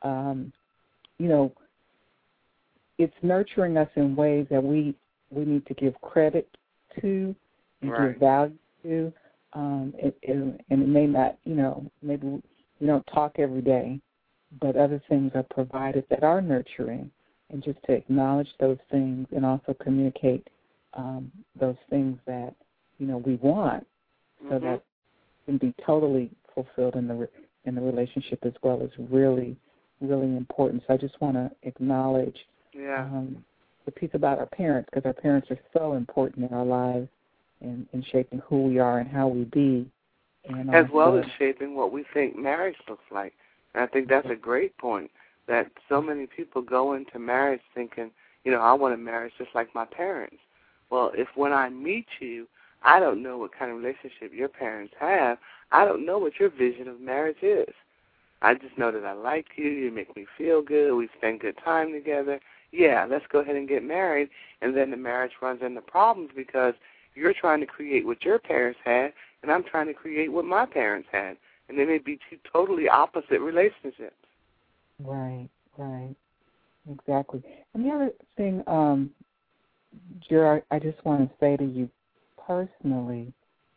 it's nurturing us in ways that we need to give credit to and give value to. And it may not, maybe we don't talk every day, but other things are provided that are nurturing, and just to acknowledge those things and also communicate those things that, we want, so that it can be totally fulfilled in the relationship as well, is really, really important. So I just want to acknowledge the piece about our parents, because our parents are so important in our lives and in shaping who we are and how we be. And as well as shaping what we think marriage looks like. And I think that's a great point, that so many people go into marriage thinking, I want a marriage just like my parents. Well, if when I meet you, I don't know what kind of relationship your parents have, I don't know what your vision of marriage is. I just know that I like you, you make me feel good, we spend good time together. Yeah, let's go ahead and get married. And then the marriage runs into problems because you're trying to create what your parents had, and I'm trying to create what my parents had. And they may be two totally opposite relationships. Right. Exactly. And the other thing, Jerry, I just want to say to you personally,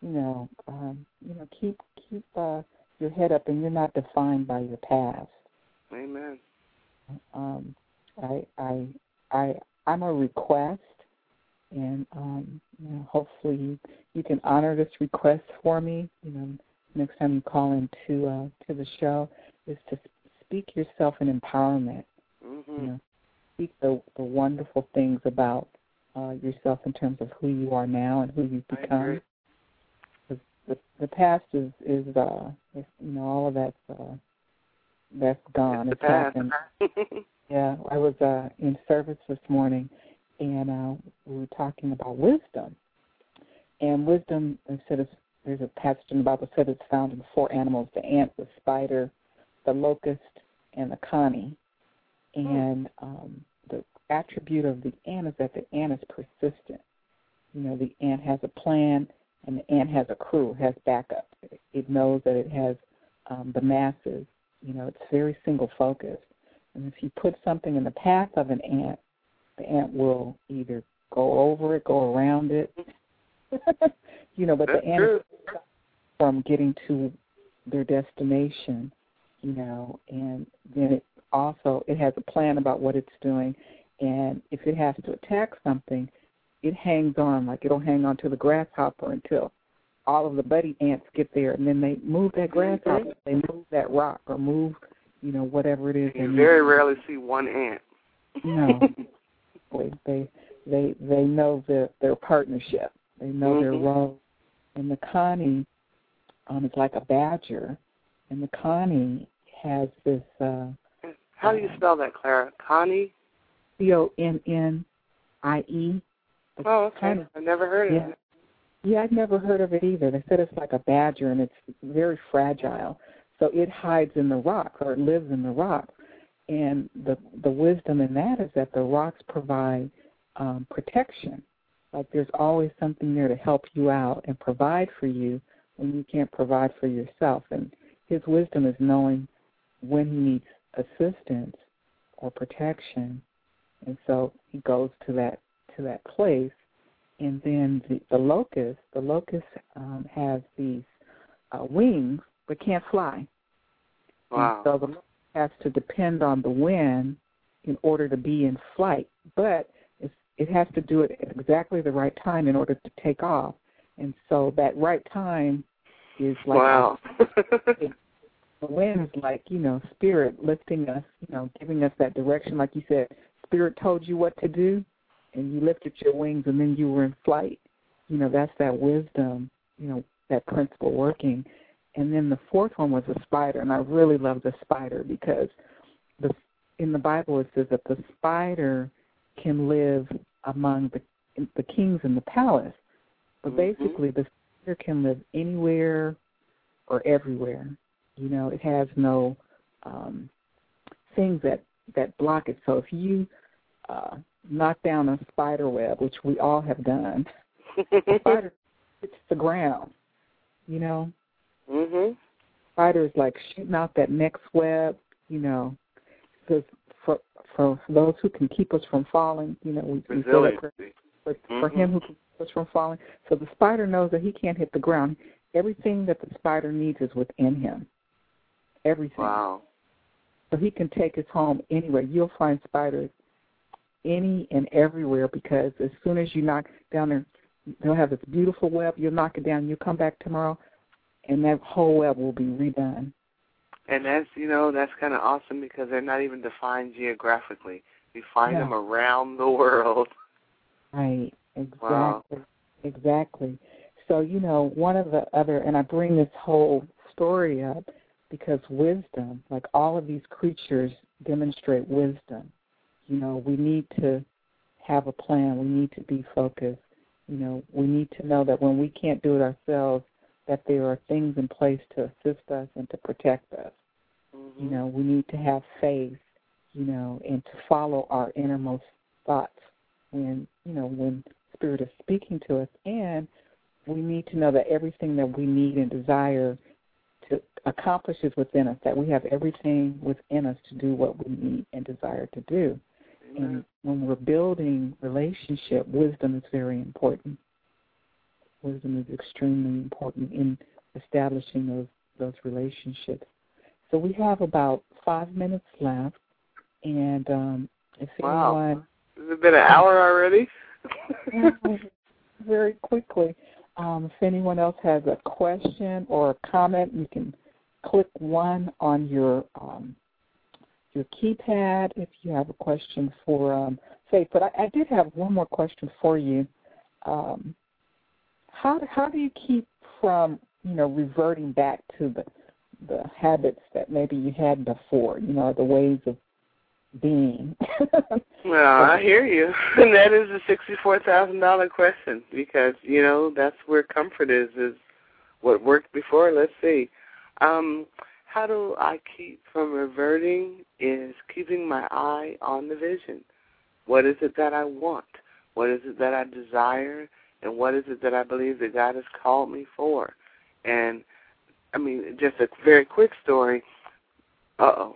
keep your head up, and you're not defined by your past. Amen. I'm a request, and hopefully you can honor this request for me. Next time you call into to the show, is to speak yourself in empowerment. Speak the wonderful things about yourself in terms of who you are now and who you've become. The past is all of that's that's gone. It's happened. Yeah, I was in service this morning, and we were talking about wisdom. And wisdom, there's a passage in the Bible that said it's found in 4 animals: the ant, the spider, the locust, and the connie. And the attribute of the ant is that the ant is persistent. You know, the ant has a plan, and the ant has a crew, has backup. It knows that it has the masses. You know, it's very single-focused. And if you put something in the path of an ant, the ant will either go over it, go around it. You know, but That's the ant is from getting to their destination, you know, and then it has a plan about what it's doing. And if it has to attack something, it hangs on, like it'll hang on to the grasshopper until all of the buddy ants get there, and then they move that grasshopper, they move that rock, or move, you know, whatever it is. You very rarely see one ant. No. they know their partnership. They know their role. And the connie is like a badger, and the connie has this... How do you spell that, Clara? Connie? C-O-N-N-I-E. Oh, okay. I've never heard of it. Yeah, I've never heard of it either. They said it's like a badger, and it's very fragile. So it hides in the rocks, or it lives in the rocks. And the wisdom in that is that the rocks provide protection. Like there's always something there to help you out and provide for you when you can't provide for yourself. And his wisdom is knowing when he needs assistance or protection. And so he goes to that place. And then the locust has these wings but can't fly. Wow. And so the locust has to depend on the wind in order to be in flight. But it has to do it at exactly the right time in order to take off. And so that right time is like... Wow. The wind is like, you know, spirit lifting us, you know, giving us that direction. Like you said, spirit told you what to do, and you lifted your wings, and then you were in flight. You know, that's that wisdom, you know, that principle working. And then the 4th one was a spider, and I really love the spider because in the Bible it says that the spider can live among the kings in the palace. But basically the spider can live anywhere or everywhere. You know, it has no things that block it. So if you knock down a spider web, which we all have done, the spider hits the ground, you know. Spider is like shooting out that next web, you know, because for those who can keep us from falling, you know, we say that for him who can keep us from falling. So the spider knows that he can't hit the ground. Everything that the spider needs is within him. Everything. Wow. So he can take his home anywhere. You'll find spiders any and everywhere because as soon as you knock down there, they'll have this beautiful web. You'll knock it down. You come back tomorrow, and that whole web will be redone. And that's, you know, that's kind of awesome because they're not even defined geographically. You find them around the world. Right. Exactly. Wow. Exactly. So, you know, one of the other, and I bring this whole story up because wisdom, like all of these creatures demonstrate wisdom. You know, we need to have a plan. We need to be focused. You know, we need to know that when we can't do it ourselves, that there are things in place to assist us and to protect us. You know, we need to have faith, you know, and to follow our innermost thoughts when, you know, when Spirit is speaking to us. And we need to know that everything that we need and desire to accomplish is within us, that we have everything within us to do what we need and desire to do. And when we're building relationship, wisdom is very important. Wisdom is extremely important in establishing those relationships. So we have about 5 minutes left, and if anyone... Has it been an hour already? Very quickly. If anyone else has a question or a comment, you can click 1 on your keypad if you have a question for Faith. But I did have one more question for you. How do you keep from, you know, reverting back to the habits that maybe you had before, the ways of being. Well, I hear you. And that is a $64,000 question because, that's where comfort is what worked before. Let's see. How do I keep from reverting is keeping my eye on the vision. What is it that I want? What is it that I desire? And what is it that I believe that God has called me for? And, just a very quick story. Uh-oh.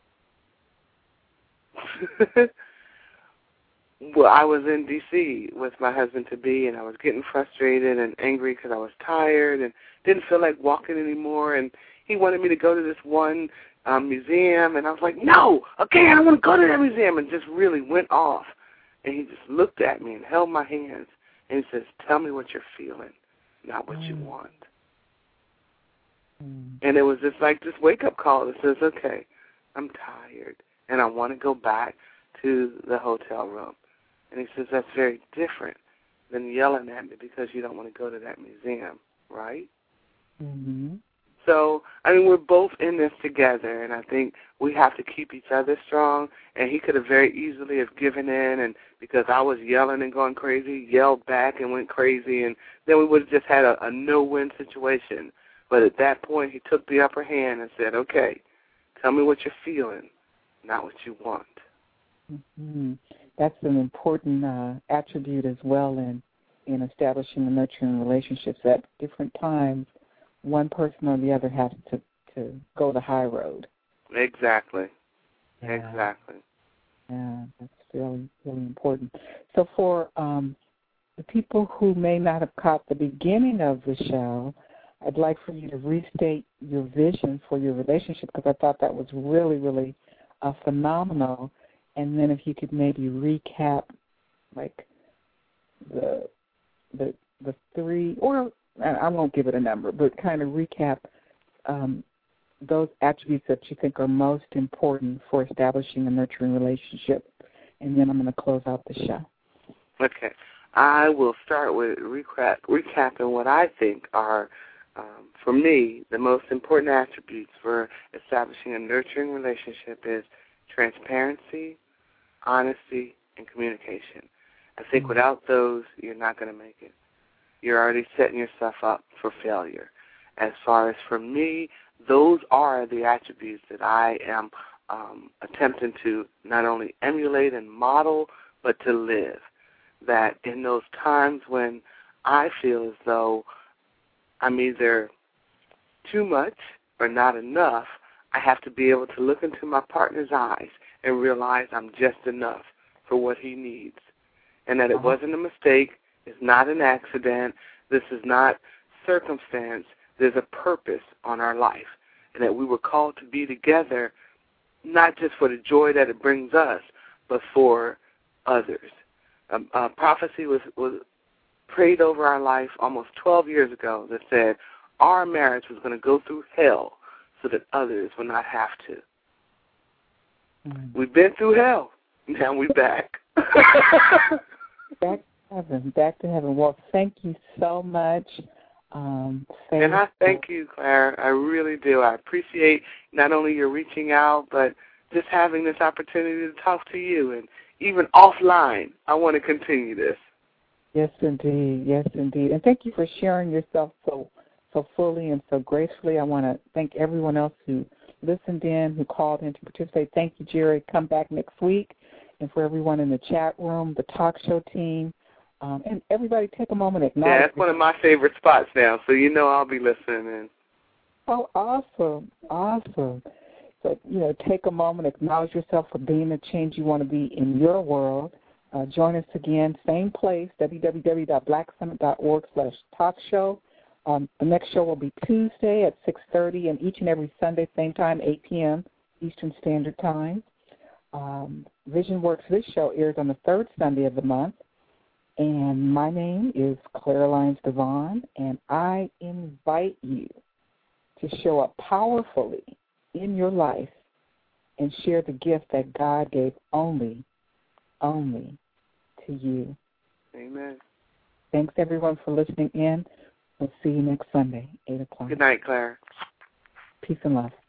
Well, I was in D.C. with my husband-to-be, and I was getting frustrated and angry because I was tired and didn't feel like walking anymore. And he wanted me to go to this one museum, and I was like, no, okay, I don't want to go to that museum, and just really went off. And he just looked at me and held my hands, and he says, tell me what you're feeling, not what you want. And it was just like this wake-up call that says, okay, I'm tired, and I want to go back to the hotel room. And he says, that's very different than yelling at me because you don't want to go to that museum, right? Mm-hmm. So, we're both in this together, and I think we have to keep each other strong. And he could have very easily have given in, and because I was yelling and going crazy, yelled back and went crazy, and then we would have just had a no-win situation. But at that point, he took the upper hand and said, okay, tell me what you're feeling, not what you want. Mm-hmm. That's an important attribute as well in establishing and nurturing relationships. At different times, one person or the other has to go the high road. Exactly. Yeah. Exactly. Yeah, that's really, really important. So for the people who may not have caught the beginning of the show, I'd like for you to restate your vision for your relationship because I thought that was really, really phenomenal. And then if you could maybe recap, like the three, or I won't give it a number, but kind of recap those attributes that you think are most important for establishing a nurturing relationship. And then I'm going to close out the show. Okay. I will start with recapping what I think are, for me, the most important attributes for establishing a nurturing relationship is transparency, honesty, and communication. I think without those, you're not going to make it. You're already setting yourself up for failure. As far as for me, those are the attributes that I am attempting to not only emulate and model, but to live. That in those times when I feel as though I'm either too much or not enough, I have to be able to look into my partner's eyes and realize I'm just enough for what he needs. And that it wasn't a mistake, it's not an accident, this is not circumstance, there's a purpose on our life. And that we were called to be together, not just for the joy that it brings us, but for others. Prophecy was prayed over our life almost 12 years ago that said our marriage was going to go through hell so that others would not have to. We've been through hell. Now we're back. Back to heaven. Well, thank you so much. And I thank you, Claire. I really do. I appreciate not only your reaching out, but just having this opportunity to talk to you. And even offline, I want to continue this. Yes, indeed. Yes, indeed. And thank you for sharing yourself so fully and so gracefully. I want to thank everyone else who listened in, who called in to participate. Thank you, Jerry. Come back next week. And for everyone in the chat room, the talk show team, and everybody take a moment to acknowledge. Yeah, that's one of my favorite spots now, so you know I'll be listening in. Oh, awesome. Awesome. So, take a moment, acknowledge yourself for being the change you want to be in your world. Join us again, same place, www.blacksummit.org/talkshow. The next show will be Tuesday at 6:30, and each and every Sunday, same time, 8 p.m. Eastern Standard Time. Vision Works, this show airs on the third Sunday of the month. And my name is Claire Lyons Devon, and I invite you to show up powerfully in your life and share the gift that God gave only to you. Amen. Thanks, everyone, for listening in. We'll see you next Sunday, 8 o'clock. Good night, Claire. Peace and love.